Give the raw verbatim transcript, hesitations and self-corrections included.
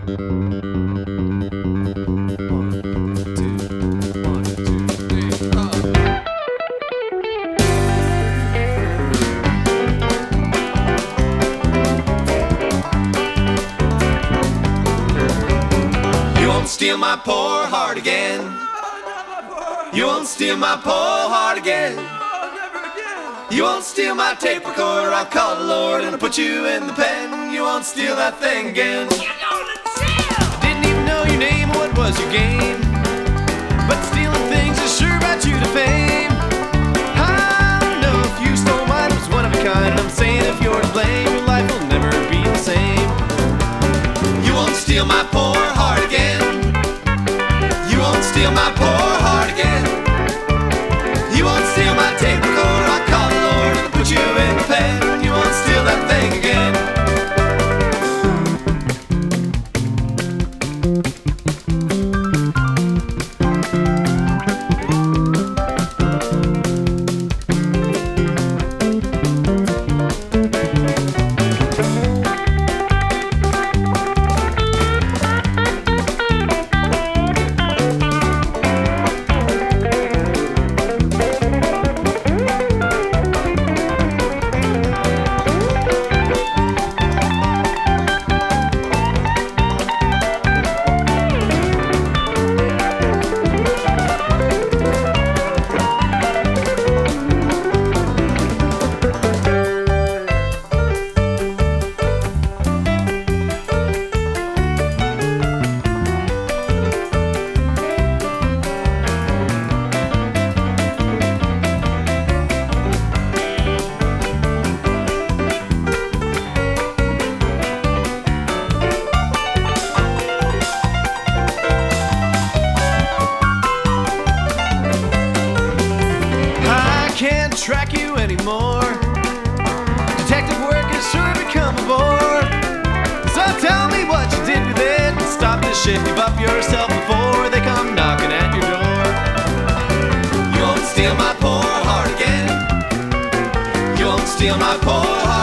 Steal my poor heart again. You won't steal my poor heart again. You won't steal my tape recorder. I'll call the Lord and I'll put you in the pen. You won't steal that thing again. I didn't even know your name or what was your game, but stealing things is sure brought you to fame. I don't know if you stole mine, it was one of a kind. I'm saying if you're to blame, your life will never be the same. You won't steal my poor heart again. You won't steal my poor heart again. You won't steal my tape recorder. I'll call the Lord and put you in the pen. You won't steal that thing again. Track you anymore. Detective work has sure become a bore. So tell me what you did with it and stop this shit. Give up yourself before they come knocking at your door. You won't steal my poor heart again. You won't steal my poor heart